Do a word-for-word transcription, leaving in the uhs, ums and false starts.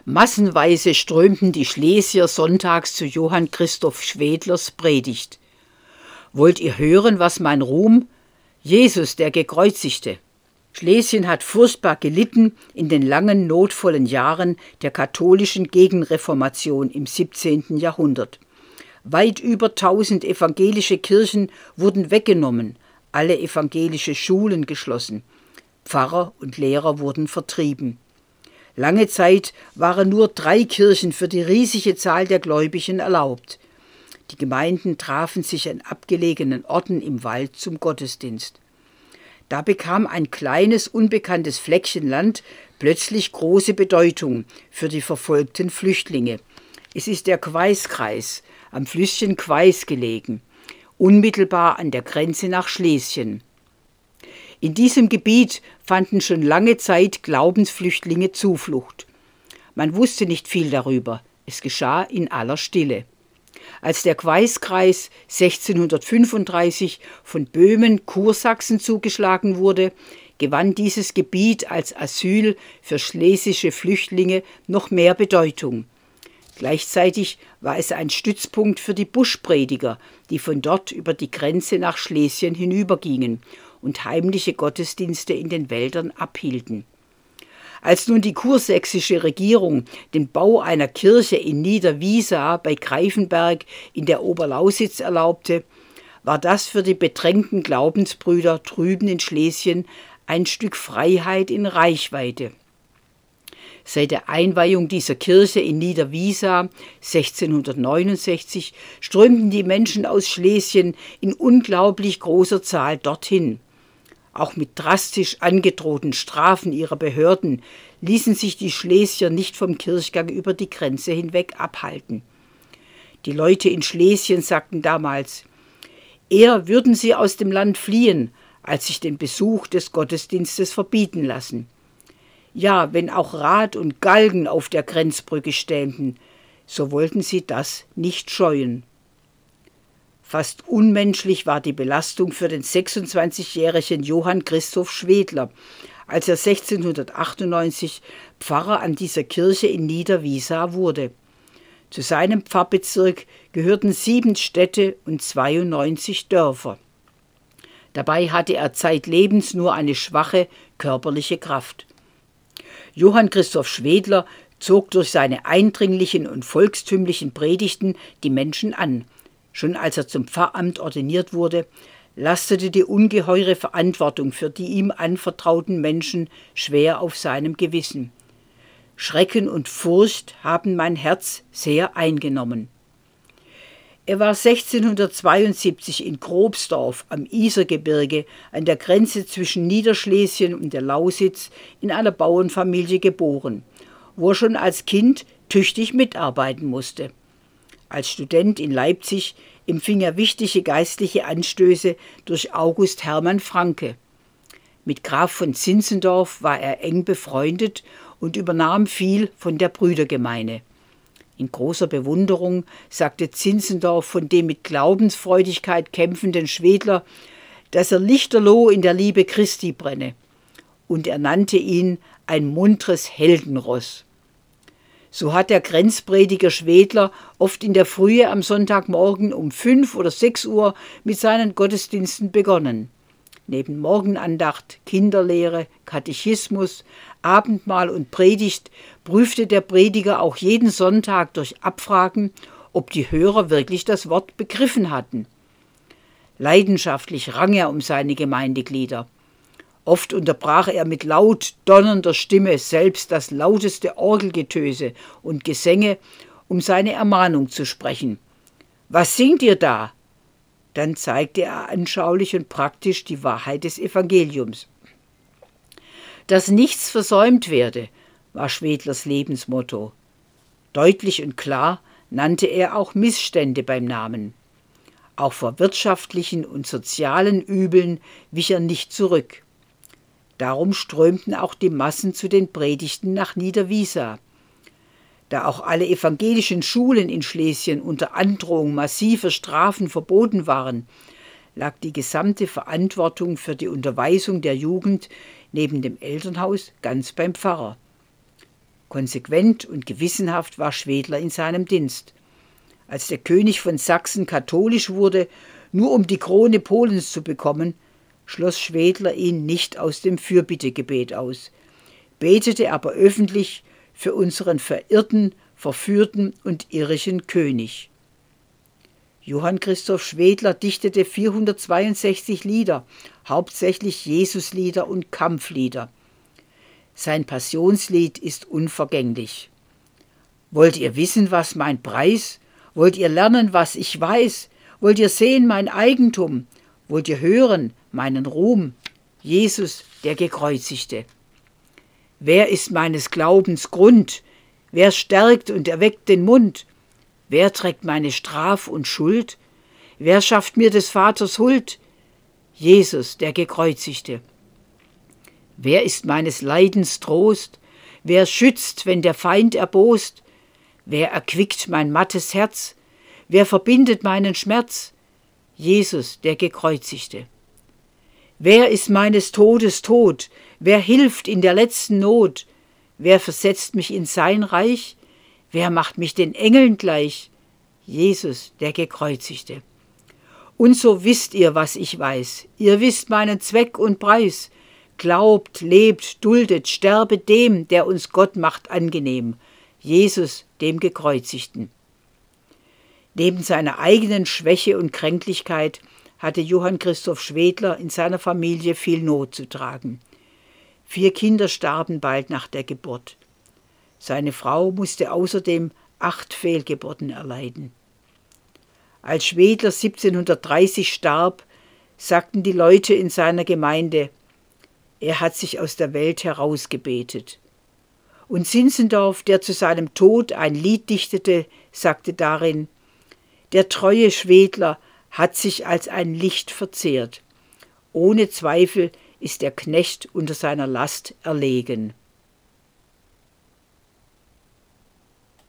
Massenweise strömten die Schlesier sonntags zu Johann Christoph Schwedlers Predigt. Wollt ihr hören, was mein Ruhm? Jesus, der Gekreuzigte. Schlesien hat furchtbar gelitten in den langen, notvollen Jahren der katholischen Gegenreformation im siebzehnten Jahrhundert. Weit über tausend evangelische Kirchen wurden weggenommen, alle evangelische Schulen geschlossen. Pfarrer und Lehrer wurden vertrieben. Lange Zeit waren nur drei Kirchen für die riesige Zahl der Gläubigen erlaubt. Die Gemeinden trafen sich an abgelegenen Orten im Wald zum Gottesdienst. Da bekam ein kleines, unbekanntes Fleckchen Land plötzlich große Bedeutung für die verfolgten Flüchtlinge. Es ist der Queiskreis, am Flüsschen Queis gelegen, unmittelbar an der Grenze nach Schlesien. In diesem Gebiet fanden schon lange Zeit Glaubensflüchtlinge Zuflucht. Man wusste nicht viel darüber, es geschah in aller Stille. Als der Queiskreis sechzehnhundertfünfunddreißig von Böhmen, Kursachsen zugeschlagen wurde, gewann dieses Gebiet als Asyl für schlesische Flüchtlinge noch mehr Bedeutung. Gleichzeitig war es ein Stützpunkt für die Buschprediger, die von dort über die Grenze nach Schlesien hinübergingen und heimliche Gottesdienste in den Wäldern abhielten. Als nun die kursächsische Regierung den Bau einer Kirche in Niederwiesa bei Greifenberg in der Oberlausitz erlaubte, war das für die bedrängten Glaubensbrüder drüben in Schlesien ein Stück Freiheit in Reichweite. Seit der Einweihung dieser Kirche in Niederwiesa sechzehnhundertneunundsechzig strömten die Menschen aus Schlesien in unglaublich großer Zahl dorthin. Auch mit drastisch angedrohten Strafen ihrer Behörden ließen sich die Schlesier nicht vom Kirchgang über die Grenze hinweg abhalten. Die Leute in Schlesien sagten damals, eher würden sie aus dem Land fliehen, als sich den Besuch des Gottesdienstes verbieten lassen. Ja, wenn auch Rad und Galgen auf der Grenzbrücke ständen, so wollten sie das nicht scheuen. Fast unmenschlich war die Belastung für den sechsundzwanzigjährigen Johann Christoph Schwedler, als er sechzehnhundertachtundneunzig Pfarrer an dieser Kirche in Niederwiesa wurde. Zu seinem Pfarrbezirk gehörten sieben Städte und zweiundneunzig Dörfer. Dabei hatte er zeitlebens nur eine schwache körperliche Kraft. Johann Christoph Schwedler zog durch seine eindringlichen und volkstümlichen Predigten die Menschen an. Schon als er zum Pfarramt ordiniert wurde, lastete die ungeheure Verantwortung für die ihm anvertrauten Menschen schwer auf seinem Gewissen. Schrecken und Furcht haben mein Herz sehr eingenommen. Er war sechzehnhundertzweiundsiebzig in Grobsdorf am Isergebirge an der Grenze zwischen Niederschlesien und der Lausitz in einer Bauernfamilie geboren, wo er schon als Kind tüchtig mitarbeiten musste. Als Student in Leipzig empfing er wichtige geistliche Anstöße durch August Hermann Francke. Mit Graf von Zinzendorf war er eng befreundet und übernahm viel von der Brüdergemeine. In großer Bewunderung sagte Zinzendorf von dem mit Glaubensfreudigkeit kämpfenden Schwedler, dass er lichterloh in der Liebe Christi brenne. Und er nannte ihn ein muntres Heldenross. So hat der Grenzprediger Schwedler oft in der Frühe am Sonntagmorgen um fünf oder sechs Uhr mit seinen Gottesdiensten begonnen. Neben Morgenandacht, Kinderlehre, Katechismus, Abendmahl und Predigt prüfte der Prediger auch jeden Sonntag durch Abfragen, ob die Hörer wirklich das Wort begriffen hatten. Leidenschaftlich rang er um seine Gemeindeglieder. Oft unterbrach er mit laut donnernder Stimme selbst das lauteste Orgelgetöse und Gesänge, um seine Ermahnung zu sprechen. »Was singt ihr da?« Dann zeigte er anschaulich und praktisch die Wahrheit des Evangeliums. Dass nichts versäumt werde, war Schwedlers Lebensmotto. Deutlich und klar nannte er auch Missstände beim Namen. Auch vor wirtschaftlichen und sozialen Übeln wich er nicht zurück. Darum strömten auch die Massen zu den Predigten nach Niederwiesa. Da auch alle evangelischen Schulen in Schlesien unter Androhung massiver Strafen verboten waren, lag die gesamte Verantwortung für die Unterweisung der Jugend neben dem Elternhaus ganz beim Pfarrer. Konsequent und gewissenhaft war Schwedler in seinem Dienst. Als der König von Sachsen katholisch wurde, nur um die Krone Polens zu bekommen, schloss Schwedler ihn nicht aus dem Fürbittegebet aus, betete aber öffentlich für unseren verirrten, verführten und irrischen König. Johann Christoph Schwedler dichtete vierhundertzweiundsechzig Lieder, hauptsächlich Jesuslieder und Kampflieder. Sein Passionslied ist unvergänglich. Wollt ihr wissen, was mein Preis? Wollt ihr lernen, was ich weiß? Wollt ihr sehen mein Eigentum? Wollt ihr hören meinen Ruhm? Jesus, der Gekreuzigte. Wer ist meines Glaubens Grund? Wer stärkt und erweckt den Mund? Wer trägt meine Straf und Schuld? Wer schafft mir des Vaters Huld? Jesus, der Gekreuzigte. Wer ist meines Leidens Trost? Wer schützt, wenn der Feind erbost? Wer erquickt mein mattes Herz? Wer verbindet meinen Schmerz? Jesus, der Gekreuzigte. Wer ist meines Todes Tod? Wer hilft in der letzten Not? Wer versetzt mich in sein Reich? Wer macht mich den Engeln gleich? Jesus, der Gekreuzigte. Und so wisst ihr, was ich weiß. Ihr wisst meinen Zweck und Preis. Glaubt, lebt, duldet, sterbet dem, der uns Gott macht angenehm. Jesus, dem Gekreuzigten. Neben seiner eigenen Schwäche und Kränklichkeit hatte Johann Christoph Schwedler in seiner Familie viel Not zu tragen. Vier Kinder starben bald nach der Geburt. Seine Frau musste außerdem acht Fehlgeburten erleiden. Als Schwedler siebzehnhundertdreißig starb, sagten die Leute in seiner Gemeinde, er hat sich aus der Welt herausgebetet. Und Zinzendorf, der zu seinem Tod ein Lied dichtete, sagte darin, der treue Schwedler hat sich als ein Licht verzehrt. Ohne Zweifel ist der Knecht unter seiner Last erlegen.